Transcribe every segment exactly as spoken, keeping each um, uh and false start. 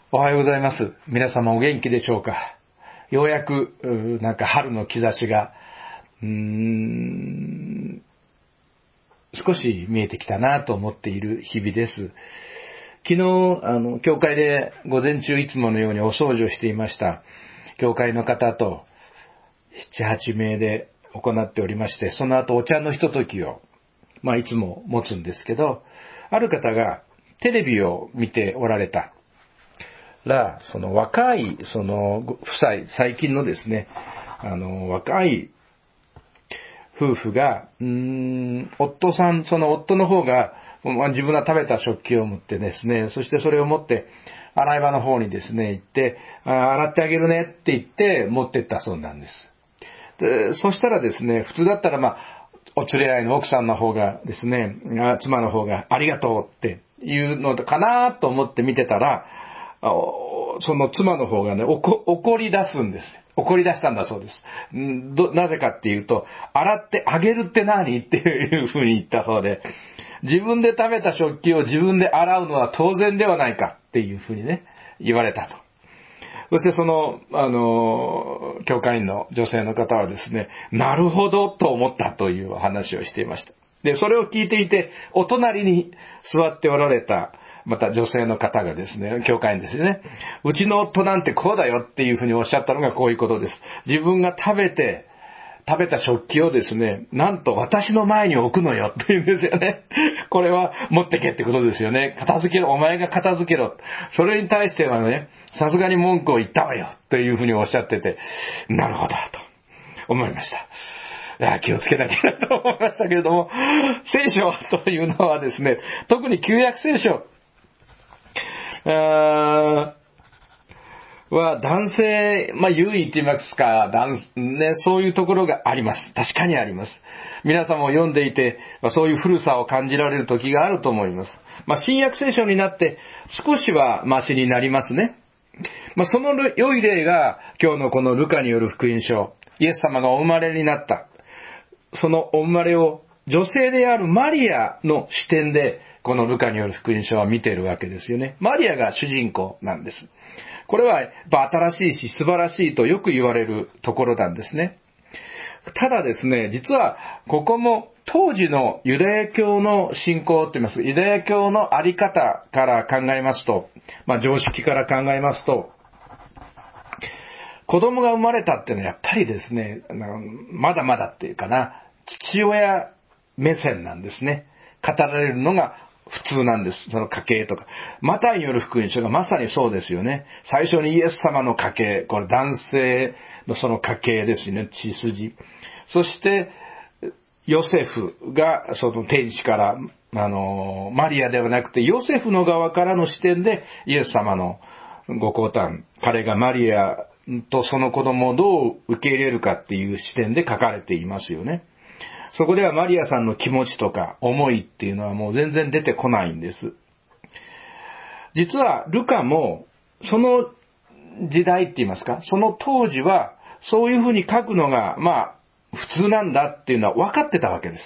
おはようございます。皆様お元気でしょうか。ようやくなんか春の兆しがうーん少し見えてきたなと思っている日々です。昨日あの教会で午前中いつものようにお掃除をしていました。教会の方となな、はち名で行っておりまして、その後お茶のひとときをまあいつも持つんですけど、ある方がテレビを見ておられたら、その若いその夫妻、最近のですね、あの若い夫婦がうーん夫さん、その夫の方が自分が食べた食器を持ってですね、そしてそれを持って洗い場の方にですね行って、あ洗ってあげるねって言って持ってったそうなんです。でそしたらですね、普通だったらまあお連れ合いの奥さんの方がですね、妻の方がありがとうっていうのかなと思って見てたら、その妻の方がね、怒り出すんです。怒り出したんだそうです。どなぜかっていうと、洗ってあげるって何っていうふうに言ったそうで、自分で食べた食器を自分で洗うのは当然ではないかっていうふうにね、言われたと。そしてその、あの、教会員の女性の方はですね、なるほどと思ったという話をしていました。で、それを聞いていて、お隣に座っておられた、また女性の方がですね、教会員ですね、うちの夫なんてこうだよっていうふうにおっしゃったのがこういうことです。自分が食べて、食べた食器をですね、なんと私の前に置くのよって言うんですよね。これは持ってけってことですよね。片付けろ、お前が片付けろ。それに対してはね、さすがに文句を言ったわよというふうにおっしゃってて、なるほどと思いました。あ気をつけなきゃなと思いましたけれども、聖書というのはですね、特に旧約聖書あは男性、まあ優位と言いますか、男ね、そういうところがあります。確かにあります。皆さんも読んでいて、まあ、そういう古さを感じられる時があると思います。まあ新約聖書になって少しはマシになりますね。まあその良い例が今日のこのルカによる福音書、イエス様がお生まれになった。そのお生まれを女性であるマリアの視点でこのルカによる福音書は見ているわけですよね。マリアが主人公なんです。これはやっぱ新しいし素晴らしいとよく言われるところなんですね。ただですね、実はここも当時のユダヤ教の信仰と言います、ユダヤ教のあり方から考えますと、まあ常識から考えますと、子供が生まれたっていうのはやっぱりですね、まだまだっていうかな、父親目線なんですね。語られるのが普通なんです。その家系とか。マタイによる福音書がまさにそうですよね。最初にイエス様の家系、これ男性のその家系ですよね、血筋。そして、ヨセフがその天使から、あの、マリアではなくてヨセフの側からの視点でイエス様のご降誕、彼がマリアとその子供をどう受け入れるかっていう視点で書かれていますよね。そこではマリアさんの気持ちとか思いっていうのはもう全然出てこないんです。実はルカもその時代って言いますか、その当時はそういうふうに書くのがまあ普通なんだっていうのは分かってたわけです。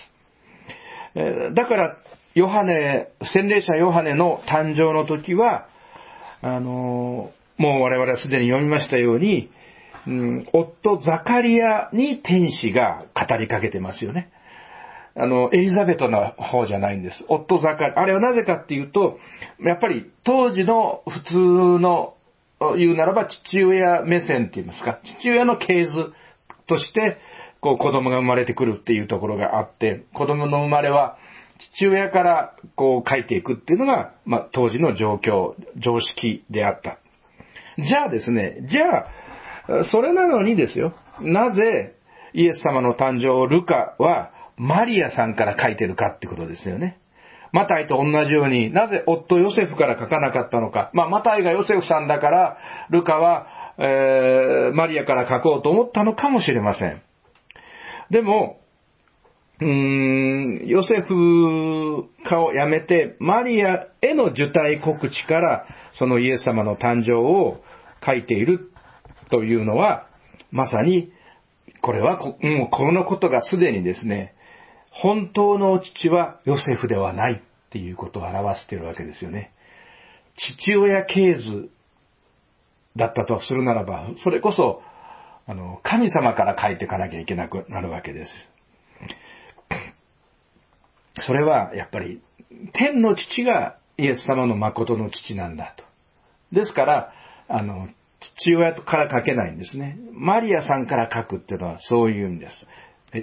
だからヨハネ、洗礼者ヨハネの誕生の時はあのもう我々はすでに読みましたように、うん、夫ザカリアに天使が語りかけてますよね。あの、エリザベトの方じゃないんです。夫ザカリア。あれはなぜかっていうと、やっぱり当時の普通の言うならば父親目線って言いますか、父親の系図として、こう子供が生まれてくるっていうところがあって、子供の生まれは父親からこう書いていくっていうのが、まあ当時の状況、常識であった。じゃあですね、じゃあ、それなのにですよ、なぜイエス様の誕生をルカはマリアさんから書いてるかってことですよね。マタイと同じように、なぜ夫ヨセフから書かなかったのか。まあ、マタイがヨセフさんだから、ルカは、えー、マリアから書こうと思ったのかもしれません。でも、うーん、ヨセフかをやめて、マリアへの受胎告知から、そのイエス様の誕生を書いているというのは、まさに、これはこ、もうこのことがすでにですね、本当の父はヨセフではないっていうことを表しているわけですよね。父親系図だったとするならば、それこそ、あの、神様から書いていかなきゃいけなくなるわけです。それは、やっぱり、天の父がイエス様の誠の父なんだと。ですから、あの、父親から書けないんですね。マリアさんから書くっていうのはそういう意味です。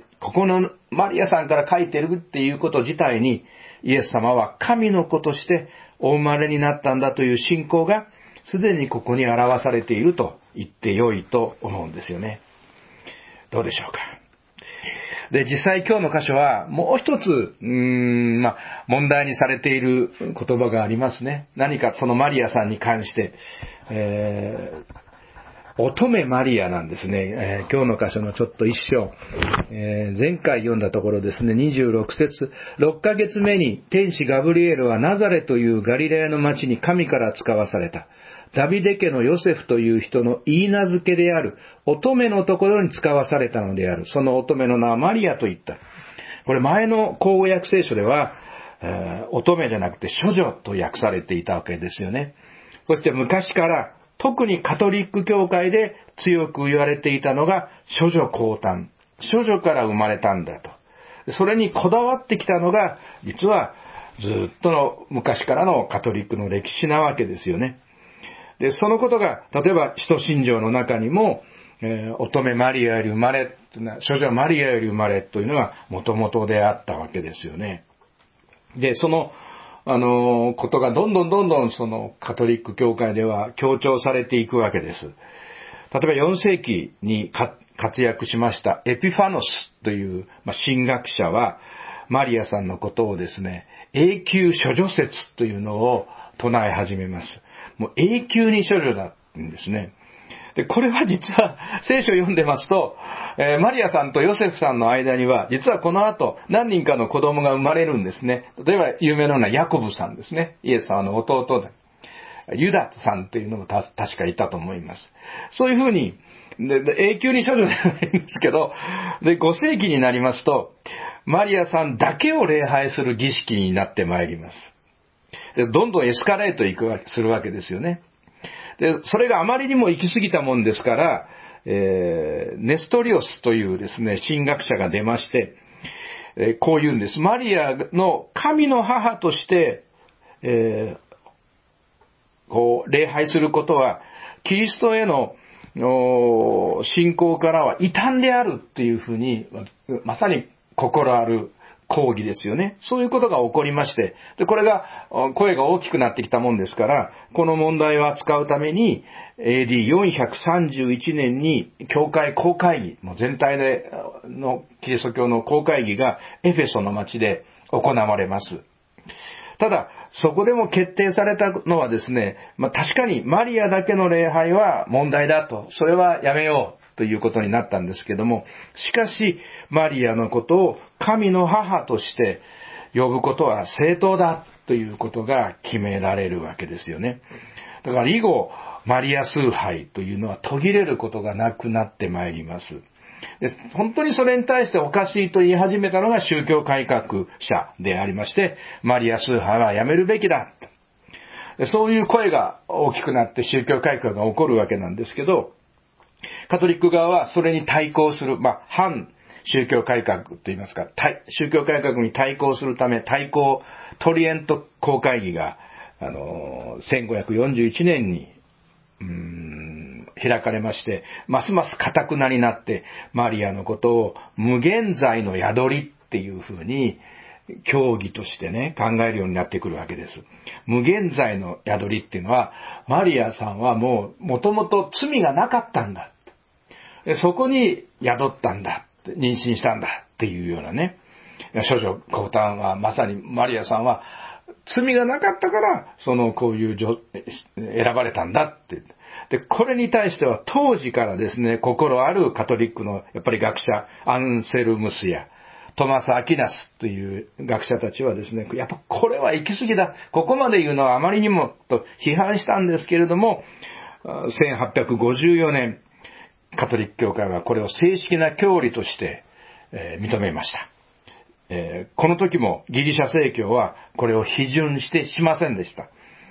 ここのマリアさんから書いてるっていうこと自体に、イエス様は神の子としてお生まれになったんだという信仰が、すでにここに表されていると言ってよいと思うんですよね。どうでしょうか。で、実際今日の箇所はもう一つ、うーん、まあ、問題にされている言葉がありますね。何かそのマリアさんに関して、えー、乙女マリアなんですね。えー、今日の箇所のちょっと一章、えー、前回読んだところですね、にじゅうろく節、ろっかげつめに天使ガブリエルはナザレというガリレアの町に神から使わされた。ダビデ家のヨセフという人の言い名付けである乙女のところに使わされたのである。その乙女の名はマリアと言った。これ前の口語訳聖書では、えー、乙女じゃなくて処女と訳されていたわけですよね。そして昔から特にカトリック教会で強く言われていたのが処女降誕。処女から生まれたんだと。それにこだわってきたのが実はずっとの昔からのカトリックの歴史なわけですよね。で、そのことが、例えば、使徒信条の中にも、えー、乙女マリアより生まれ、処女マリアより生まれというのが元々であったわけですよね。で、その、あのー、ことがどんどんどんどんそのカトリック教会では強調されていくわけです。例えばよん世紀に活躍しましたエピファノスという、まあ、神学者は、マリアさんのことをですね、永久処女説というのを唱え始めます。もう永久に処女だんですね。で、これは実は聖書を読んでますと、えー、マリアさんとヨセフさんの間には、実はこの後何人かの子供が生まれるんですね。例えば有名なのはヤコブさんですね。イエス様の弟で。ユダさんというのもた確かいたと思います。そういうふうに、でで永久に処女じゃないんですけど、で、ご世紀になりますと、マリアさんだけを礼拝する儀式になってまいります。どんどんエスカレートいくわするわけですよね。で、それがあまりにも行き過ぎたもんですから、えー、ネストリオスというですね、神学者が出まして、えー、こう言うんです。マリアの神の母として、えー、こう、礼拝することは、キリストへの信仰からは異端であるっていうふうに、まさに心ある抗議ですよね。そういうことが起こりまして、で、これが、声が大きくなってきたもんですから、この問題を扱うために、エーディーよんひゃくさんじゅういちねんに、教会公会議、もう全体でのキリスト教の公会議がエフェソの町で行われます。ただ、そこでも決定されたのはですね、まあ、確かにマリアだけの礼拝は問題だと、それはやめよう。ということになったんですけども、しかし、マリアのことを神の母として呼ぶことは正当だということが決められるわけですよね。だから以後、マリア崇拝というのは途切れることがなくなってまいります。で、本当にそれに対しておかしいと言い始めたのが宗教改革者でありまして、マリア崇拝はやめるべきだ。そういう声が大きくなって宗教改革が起こるわけなんですけど、カトリック側はそれに対抗する、まあ、反宗教改革といいますか、宗教改革に対抗するため、対抗トリエント公会議が、あの、せんごひゃくよんじゅういちねんに、うーん、開かれまして、ますます堅くなになって、マリアのことを無限罪の宿りっていうふうに、教義としてね、考えるようになってくるわけです。無限罪の宿りっていうのは、マリアさんはもう、もともと罪がなかったんだ。そこに宿ったんだ。妊娠したんだ。っていうようなね。処女降誕は、まさにマリアさんは、罪がなかったから、その、こういう選ばれたんだって。で、これに対しては、当時からですね、心あるカトリックの、やっぱり学者、アンセルムスや、トマス・アキナスという学者たちはですね、やっぱこれは行き過ぎだ。ここまで言うのはあまりにもと批判したんですけれども、せんはっぴゃくごじゅうよねん、カトリック教会はこれを正式な教理として、えー、認めました、えー。この時もギリシャ正教はこれを批准してしませんでした。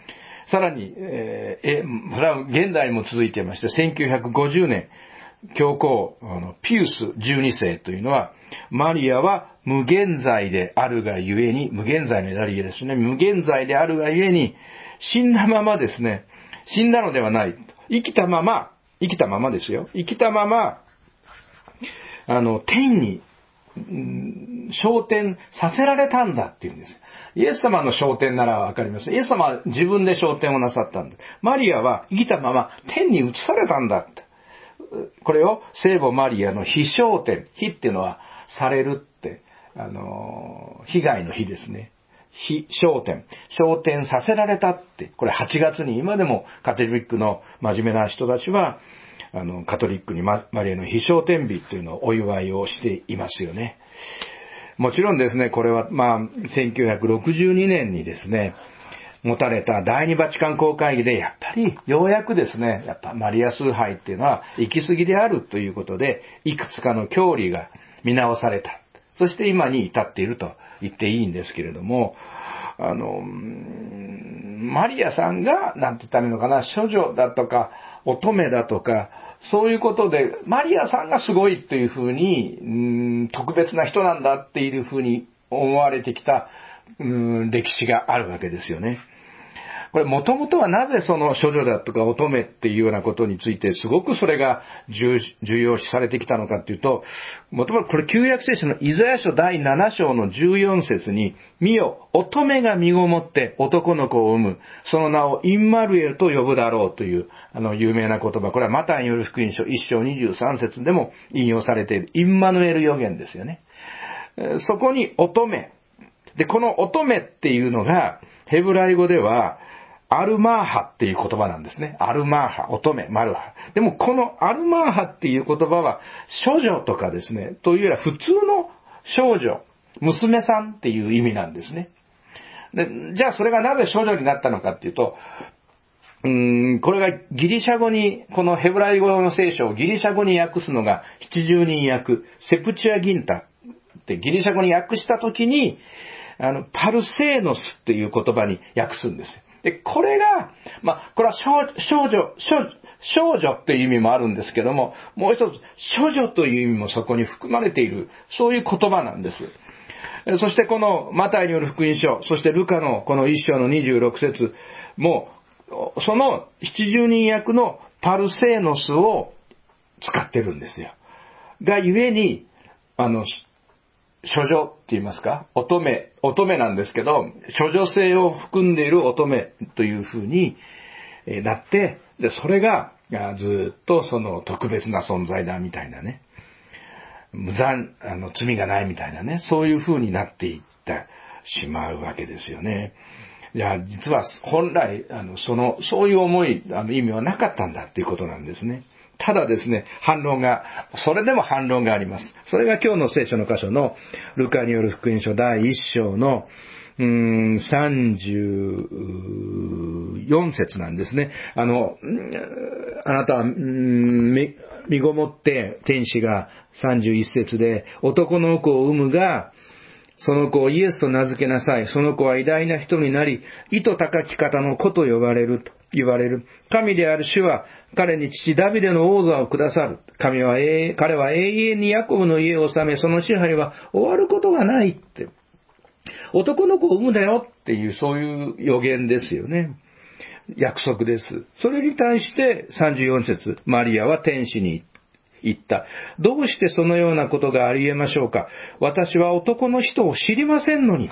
さらに、えー、え、それは現代も続いていまして、せんきゅうひゃくごじゅうねん、教皇、あの、ピウスじゅうにせいというのは、マリアは無限在であるがゆえに、無限在の枝りえですね、無限在であるがゆえに、死んだままですね、死んだのではない。生きたまま、生きたままですよ。生きたまま、あの、天に、昇天させられたんだっていうんです。イエス様の昇天ならわかります。イエス様は自分で昇天をなさったんだ。マリアは生きたまま天に移されたんだって。これを聖母マリアの被昇天。被っていうのはされるって、あの、被害の被ですね。被昇天。昇天させられたって。これはちがつに今でもカトリックの真面目な人たちは、あの、カトリックにマリアの被昇天日というのをお祝いをしていますよね。もちろんですね、これは、まあ、せんきゅうひゃくろくじゅうにねんにですね、持たれた第二バチカン公会議で、やっぱり、ようやくですね、やっぱマリア崇拝っていうのは行き過ぎであるということで、いくつかの教理が見直された。そして今に至っていると言っていいんですけれども、あの、マリアさんが、なんて言ったらいいのかな、処女だとか、乙女だとか、そういうことで、マリアさんがすごいっていうふうに、うーん、特別な人なんだっていうふうに思われてきた、うーん、歴史があるわけですよね。これもともとはなぜその処女だとか乙女っていうようなことについてすごくそれが重要視されてきたのかっていうと、もともとこれ旧約聖書のイザヤ書だいなな章のじゅうよん節に、見よ、乙女が身ごもって男の子を産む、その名をインマルエルと呼ぶだろうという、あの有名な言葉、これはマタイによる福音書いっ章にじゅうさん節でも引用されているインマヌエル予言ですよね。そこに乙女。で、この乙女っていうのが、ヘブライ語では、アルマーハっていう言葉なんですね。アルマーハ、乙女、マルハ。でもこのアルマーハっていう言葉は、処女とかですね、というよりは普通の少女、娘さんっていう意味なんですね。で、じゃあそれがなぜ少女になったのかっていうと、うーん、これがギリシャ語に、このヘブライ語の聖書をギリシャ語に訳すのが七十人訳、セプチュアギンタってギリシャ語に訳したときに、あの、パルセーノスっていう言葉に訳すんですよ。で、これが、まあ、これは少、少女、少、少女っていう意味もあるんですけども、もう一つ、処女という意味もそこに含まれている、そういう言葉なんです。そしてこのマタイによる福音書、そしてルカのこの一章のにじゅうろく節も、その七十人役のパルセーノスを使ってるんですよ。がゆえに、あの、処女って言いますか、乙女、乙女なんですけど、処女性を含んでいる乙女という風になって、で、それがずっとその特別な存在だみたいなね、無残、あの、罪がないみたいなね、そういう風になっていってしまうわけですよね。いや、実は本来、あの、その、そういう思い、あの、意味はなかったんだっていうことなんですね。ただですね、反論が、それでも反論があります。それが今日の聖書の箇所の、ルカによる福音書だいいっ章の、うーん、さんじゅうよん節なんですね。あの、あなたは、身ごもって天使がさんじゅういち節で、男の子を産むが、その子をイエスと名付けなさい。その子は偉大な人になり、意図高き方の子と呼ばれると言われる。神である主は彼に父ダビデの王座をくださる。神は永遠、彼は永遠にヤコブの家を治め、その支配は終わることがないって。男の子を産むだよっていう、そういう予言ですよね。約束です。それに対してさんじゅうよん節、マリアは天使に言った。どうしてそのようなことがあり得ましょうか。私は男の人を知りませんのに。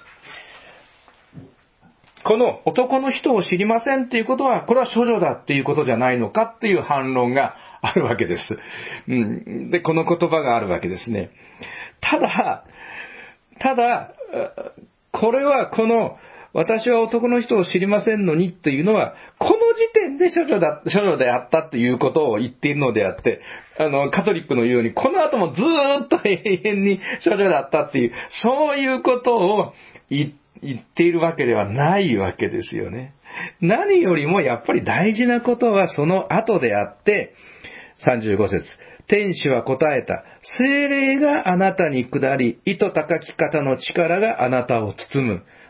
この男の人を知りませんっていうことは、これは処女だっていうことじゃないのかっていう反論があるわけです。うん、で、この言葉があるわけですね。ただ、ただ、これはこの、私は男の人を知りませんのにというのは、この時点で処女だ、処女であったということを言っているのであって、あの、カトリックの言うように、この後もずーっと永遠に処女だったっていう、そういうことを言っているわけではないわけですよね。何よりもやっぱり大事なことはその後であって、さんじゅうご節。天使は答えた。聖霊があなたに下り、意図高き方の力があなたを包む。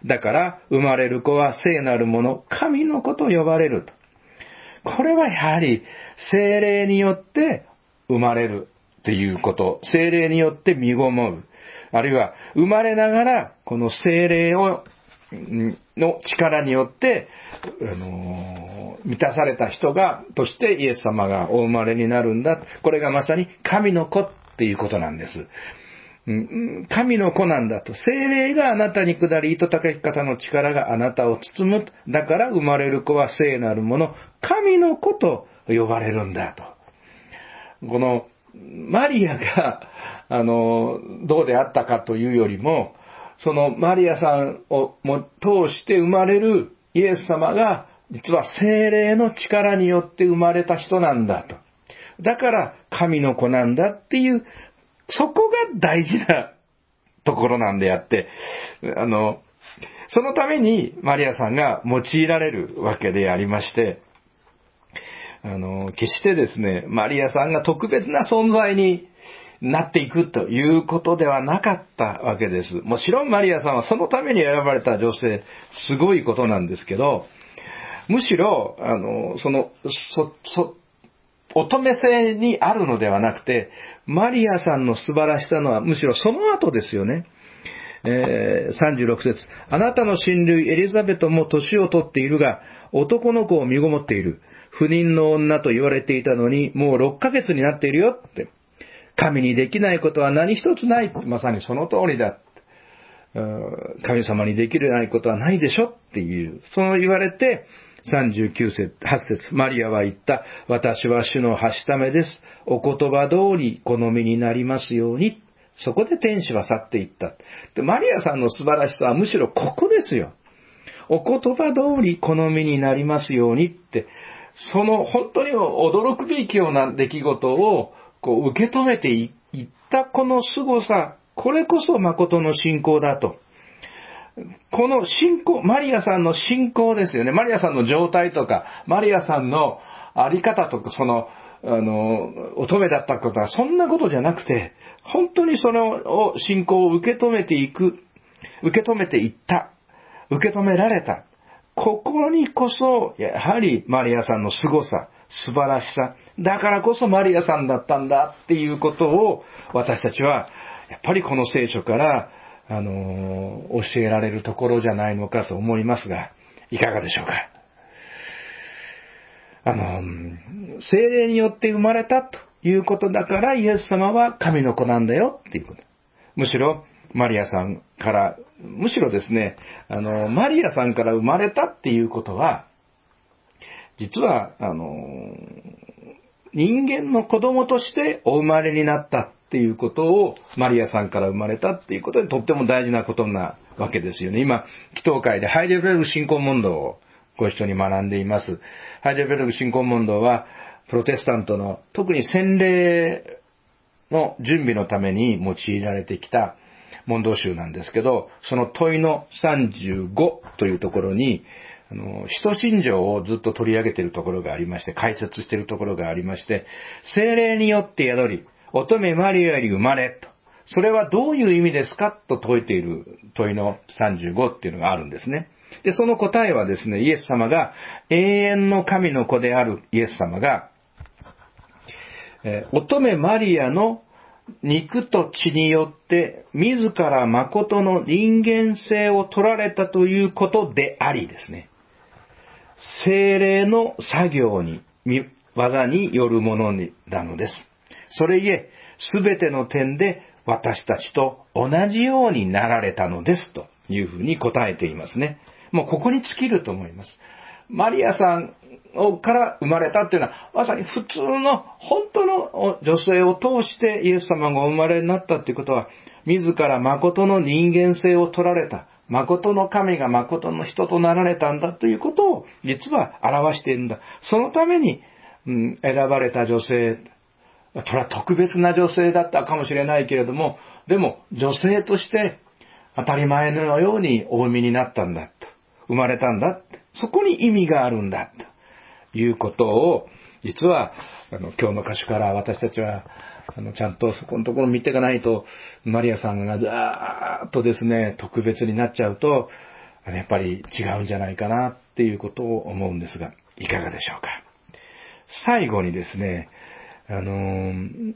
だから生まれる子は聖なるもの、神の子と呼ばれると。これはやはり聖霊によって生まれるっていうこと、聖霊によって身ごもる、あるいは生まれながらこの聖霊をの力によって、あのー、満たされた人がとしてイエス様がお生まれになるんだ。これがまさに神の子っていうことなんです。神の子なんだと。聖霊があなたに下り、糸高き方の力があなたを包む。だから生まれる子は聖なるもの、神の子と呼ばれるんだと。このマリアがあのどうであったかというよりも、そのマリアさんをも通して生まれるイエス様が実は聖霊の力によって生まれた人なんだと。だから神の子なんだっていう、そこが大事なところなんであって、あのそのためにマリアさんが用いられるわけでありまして、あの決してですねマリアさんが特別な存在になっていくということではなかったわけです。もちろんマリアさんはそのために選ばれた女性、すごいことなんですけど、むしろあのそのそそ乙女性にあるのではなくて、マリアさんの素晴らしさのはむしろその後ですよね。えー、さんじゅうろく節、あなたの親類エリザベトも年を取っているが、男の子を身ごもっている。不妊の女と言われていたのに、もうろっかげつになっているよって。神にできないことは何一つない。まさにその通りだ。神様にできないことはないでしょっていう。そう言われて、さんじゅうきゅう節、はち節、マリアは言った。私は主のはしためです。お言葉通り好みになりますように。そこで天使は去っていった。で、マリアさんの素晴らしさはむしろここですよ。お言葉通り好みになりますようにって、その本当に驚くべきような出来事をこう受け止めていったこの凄さ、これこそ誠の信仰だと。この信仰、マリアさんの信仰ですよね。マリアさんの状態とか、マリアさんのあり方とか、その、あの、乙女だったことは、そんなことじゃなくて、本当にその信仰を受け止めていく、受け止めていった、受け止められた。ここにこそ、やはりマリアさんの凄さ、素晴らしさ、だからこそマリアさんだったんだっていうことを、私たちは、やっぱりこの聖書から、あの、教えられるところじゃないのかと思いますが、いかがでしょうか。あの、聖霊によって生まれたということだから、イエス様は神の子なんだよっていうこと。むしろ、マリアさんから、むしろですね、あの、マリアさんから生まれたっていうことは、実は、あの、人間の子供としてお生まれになったっていうことを、マリアさんから生まれたっていうことでとっても大事なことなわけですよね。今、祈祷会でハイデルベルグ信仰問答をご一緒に学んでいます。ハイデルベルグ信仰問答は、プロテスタントの特に洗礼の準備のために用いられてきた問答集なんですけど、その問いのさんじゅうごというところに、あの、使徒信条をずっと取り上げているところがありまして、解説しているところがありまして、聖霊によって宿り、乙女マリアより生まれと。それはどういう意味ですかと説いている問いのさんじゅうごっていうのがあるんですね。で、その答えはですね、イエス様が、永遠の神の子であるイエス様が、えー、乙女マリアの肉と血によって自ら誠の人間性を取られたということでありですね、聖霊の作業に、技によるものなのです。それゆえ、すべての点で私たちと同じようになられたのですというふうに答えていますね。もうここに尽きると思います。マリアさんから生まれたっていうのは、まさに普通の本当の女性を通してイエス様がお生まれになったっていうことは、自ら誠の人間性を取られた。誠の神が誠の人となられたんだということを実は表しているんだ。そのために、うん、選ばれた女性、それは特別な女性だったかもしれないけれども、でも女性として当たり前のようにお産みになったんだと。生まれたんだ。そこに意味があるんだということを、実はあの今日の箇所から私たちはあのちゃんとそこのところを見ていかないと、マリアさんがざーっとですね特別になっちゃうと、 やっぱり違うんじゃないかなっていうことを思うんですが、いかがでしょうか。最後にですね、あのー、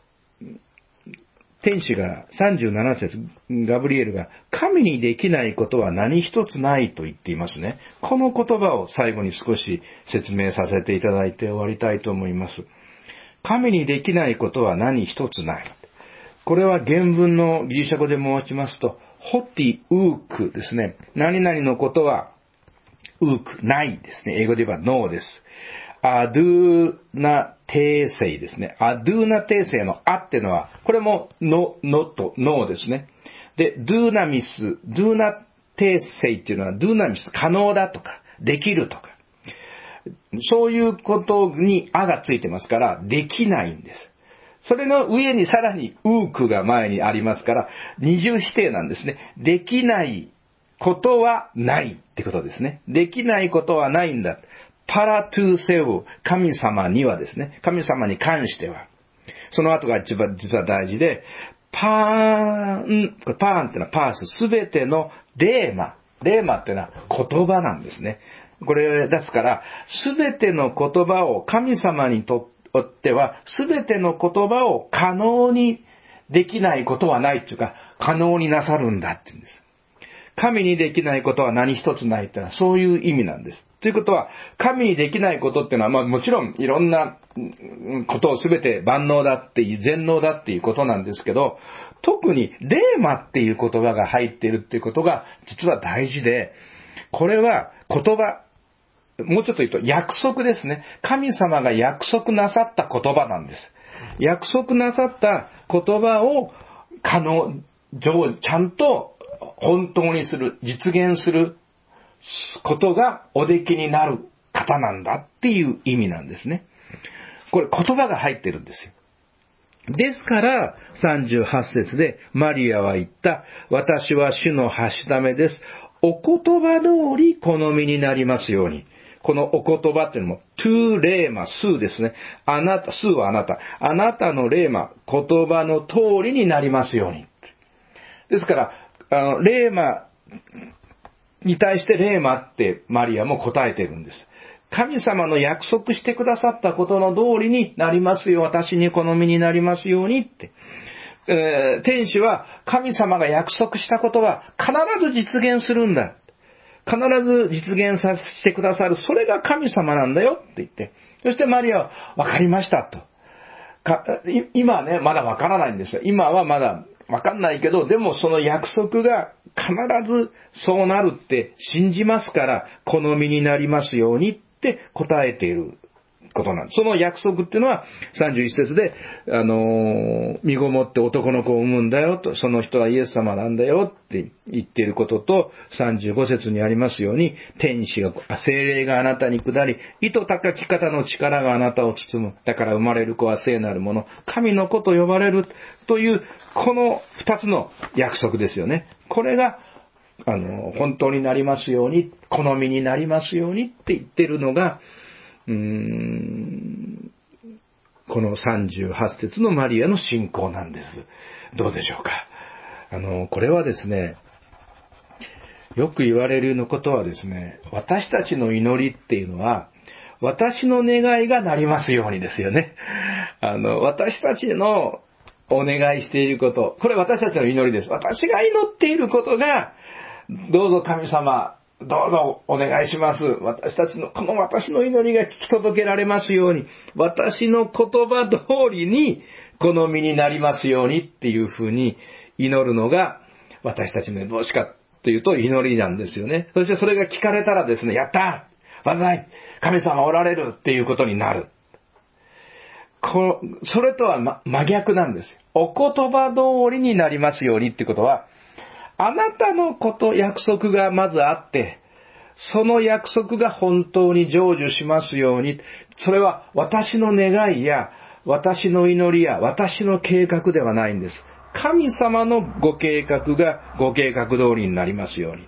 天使がさんじゅうなな節、ガブリエルが神にできないことは何一つないと言っていますね。この言葉を最後に少し説明させていただいて終わりたいと思います。神にできないことは何一つない。これは原文のギリシャ語で申しますと、ホティウークですね。何々のことはウーク、ないですね。英語で言えばノーです。アドゥーナ訂正ですね。アドゥーナ訂正のアっていうのは、これもノ、ノとノーですね。で、ドゥーナミス、ドゥーナ訂正っていうのは、ドゥーナミス、可能だとか、できるとか。そういうことにアがついてますから、できないんです。それの上にさらにウークが前にありますから、二重否定なんですね。できないことはないってことですね。できないことはないんだ。パラトゥーセウ、神様にはですね、神様に関しては。その後が一番実は大事で、パーン、これパーンってのはパース、すべてのレーマ。レーマってのは言葉なんですね。これですから、すべての言葉を神様にとっては、すべての言葉を可能にできないことはないっていうか、可能になさるんだって言うんです。神にできないことは何一つないってのはそういう意味なんです。ということは、神にできないことっていうのは、まあもちろんいろんなことをすべて万能だっていう、全能だっていうことなんですけど、特にレーマっていう言葉が入っているっていうことが実は大事で、これは言葉、もうちょっと言うと約束ですね。神様が約束なさった言葉なんです。約束なさった言葉を可能、ちゃんと本当にする、実現することがおできになる方なんだっていう意味なんですね。これ言葉が入ってるんですよ。ですからさんじゅうはち節でマリアは言った。私は主のはしためです。お言葉通り好みになりますように。このお言葉っていうのも、トゥレーマ、スですね。あなた、スはあなた。あなたのレーマ、言葉の通りになりますように。ですから、あの、レーマに対してレーマってマリアも答えてるんです。神様の約束してくださったことの通りになりますよ。私に好みになりますようにって。えー、天使は神様が約束したことは必ず実現するんだ。必ず実現させてくださる。それが神様なんだよって言って。そしてマリアは分かりましたと。か今ね、まだ分からないんですよ。今はまだ分かんないけど、でもその約束が必ずそうなるって信じますから、好みになりますようにって答えていることなんです。その約束っていうのはさんじゅういち節で、あのー、身ごもって男の子を産むんだよと、その人はイエス様なんだよって言っていることと、さんじゅうご節にありますように、天使が、聖霊があなたに下り、糸高き方の力があなたを包む。だから生まれる子は聖なるもの、神の子と呼ばれるという、この二つの約束ですよね。これが、あの、本当になりますように、好みになりますようにって言っているのが、うーんこのさんじゅうはち節のマリアの信仰なんです。どうでしょうか。あの、これはですね、よく言われるようなことはですね、私たちの祈りっていうのは、私の願いがなりますようにですよね。あの、私たちのお願いしていること、これ私たちの祈りです。私が祈っていることが、どうぞ神様、どうぞお願いします。私たちの、この私の祈りが聞き届けられますように、私の言葉通りに好みになりますようにっていうふうに祈るのが、私たちのどうしかというと祈りなんですよね。そしてそれが聞かれたらですね、やったー万歳神様おられるっていうことになる。こそれとは、ま、真逆なんですよ。お言葉通りになりますようにってことは、あなたのこと、約束がまずあって、その約束が本当に成就しますように、それは私の願いや、私の祈りや、私の計画ではないんです。神様のご計画がご計画通りになりますようにと。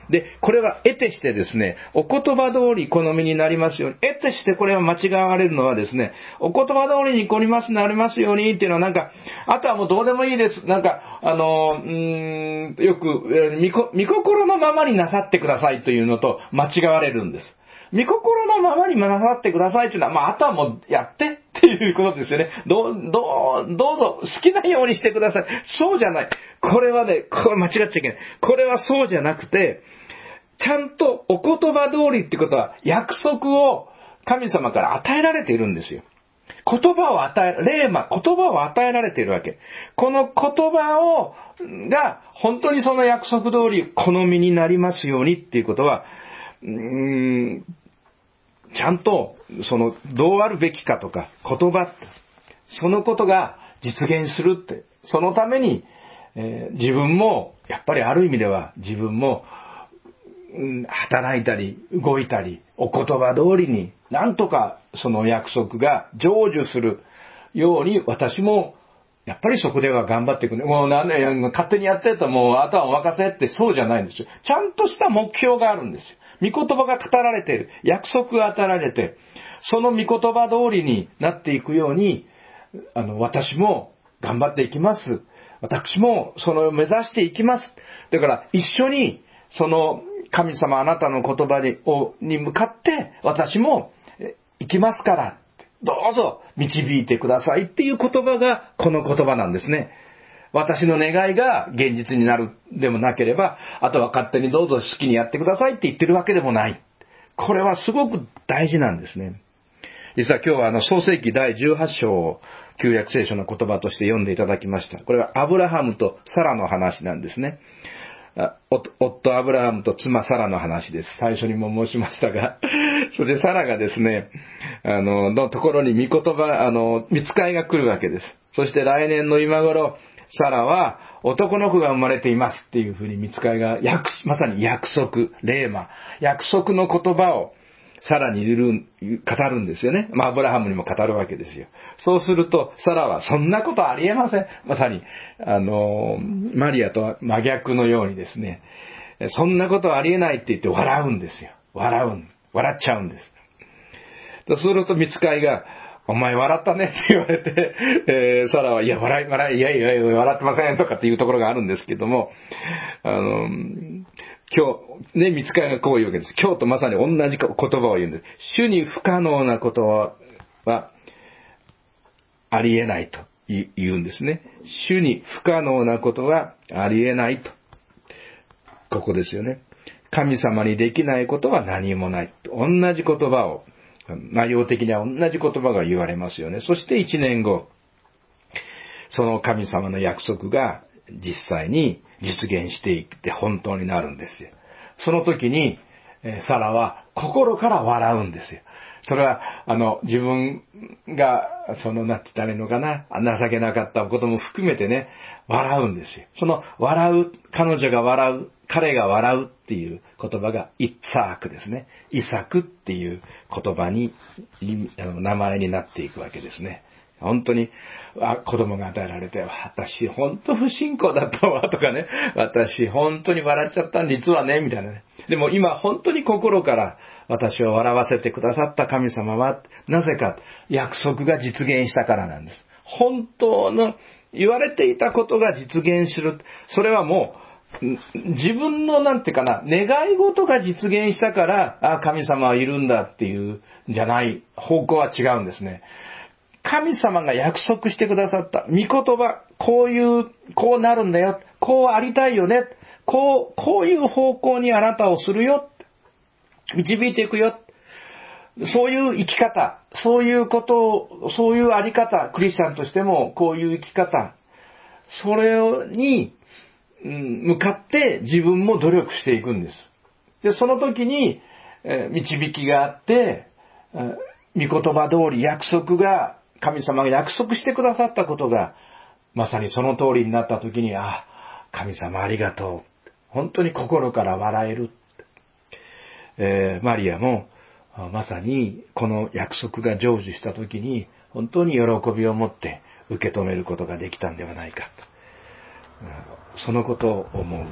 で、これは得てしてですね、お言葉通り好みになりますように、得てしてこれは間違われるのはですね、お言葉通りに好みます、なりますようにっていうのはなんか、あとはもうどうでもいいです。なんか、あの、うーん、よく、えー、みこ、み心のままになさってくださいというのと間違われるんです。み心のままになさってくださいというのは、まあ、あとはもうやってっていうことですよね。どう、どう、どうぞ好きなようにしてください。そうじゃない。これはね、これ間違っちゃいけない。これはそうじゃなくて、ちゃんとお言葉通りってことは約束を神様から与えられているんですよ。言葉を与え、霊魔、言葉を与えられているわけ。この言葉を、が本当にその約束通り好みになりますようにっていうことは、うーん、ちゃんとそのどうあるべきかとか言葉、そのことが実現するって、そのために、えー、自分もやっぱりある意味では自分も働いたり動いたりお言葉通りになんとかその約束が成就するように私もやっぱりそこでは頑張っていくね。もうなんで勝手にやってたらもうあとはお任せってそうじゃないんですよ。ちゃんとした目標があるんですよ。御言葉が語られている。約束が与えられて、その御言葉通りになっていくように、あの私も頑張っていきます。私もそれを目指していきます。だから一緒にその神様あなたの言葉に、に向かって私も行きますから、どうぞ導いてくださいっていう言葉がこの言葉なんですね。私の願いが現実になるでもなければ、あとは勝手にどうぞ好きにやってくださいって言ってるわけでもない。これはすごく大事なんですね。実は今日はあの創世記だいじゅうはち章を旧約聖書の言葉として読んでいただきました。これはアブラハムとサラの話なんですね。夫アブラハムと妻サラの話です。最初にも申しましたが、それでサラがですね、あの、のところに御言葉、あの、御使いが来るわけです。そして来年の今頃、サラは男の子が生まれていますっていうふうに御使いが約、まさに約束、霊魔、約束の言葉をサラにいる、語るんですよね。まあ、アブラハムにも語るわけですよ。そうすると、サラは、そんなことありえません。まさに、あの、マリアとは真逆のようにですね、そんなことはありえないって言って笑うんですよ。笑う。笑っちゃうんです。そうすると、御使いが、お前笑ったねって言われて、えー、サラは、いや、笑い、笑い、いやいやいや、笑ってませんとかっていうところがあるんですけども、あの、今日、ね、御使いがこう言うわけです。今日とまさに同じ言葉を言うんです。主に不可能なことはありえないと言うんですね。主に不可能なことはありえないと。ここですよね。神様にできないことは何もない。同じ言葉を、内容的には同じ言葉が言われますよね。そして一年後、その神様の約束が実際に実現していって本当になるんですよ。その時に、サラは心から笑うんですよ。それは、あの、自分が、その、なんて言ったらいいのかな、情けなかったことも含めてね、笑うんですよ。その、笑う、彼女が笑う、彼が笑うっていう言葉が、イッツァークですね。イサクっていう言葉に、名前になっていくわけですね。本当に、子供が与えられて、私本当不信仰だったわとかね、私本当に笑っちゃったん実はね、みたいなね。でも今本当に心から私を笑わせてくださった神様は、なぜか約束が実現したからなんです。本当の言われていたことが実現する。それはもう、自分のなんていうかな、願い事が実現したから、あ、神様はいるんだっていう、じゃない方向は違うんですね。神様が約束してくださった。御言葉、こういう、こうなるんだよ。こうありたいよね。こう、こういう方向にあなたをするよ。導いていくよ。そういう生き方、そういうことを、そういうあり方、クリスチャンとしてもこういう生き方、それに向かって自分も努力していくんです。で、その時に導きがあって、御言葉通り約束が、神様が約束してくださったことが、まさにその通りになった時に、あ、神様ありがとう。本当に心から笑える。えー、マリアも、まさにこの約束が成就した時に、本当に喜びを持って受け止めることができたんではないかと。そのことを思う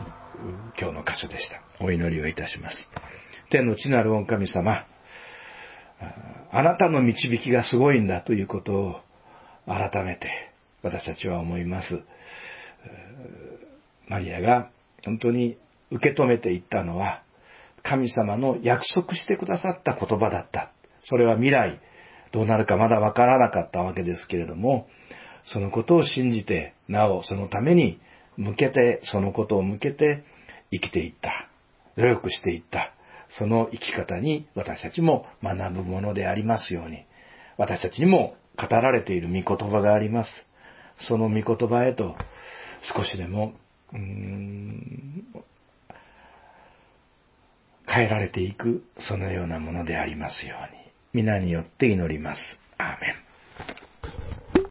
今日の箇所でした。お祈りをいたします。天の地なる御神様、あなたの導きがすごいんだということを改めて私たちは思います。マリアが本当に受け止めていったのは、神様の約束してくださった言葉だった。それは未来どうなるかまだわからなかったわけですけれども、そのことを信じて、なおそのために向けて、そのことを向けて生きていった。努力していった。その生き方に私たちも学ぶものでありますように、私たちにも語られている御言葉があります。その御言葉へと少しでもうーん変えられていく、そのようなものでありますように、皆によって祈ります。アーメン。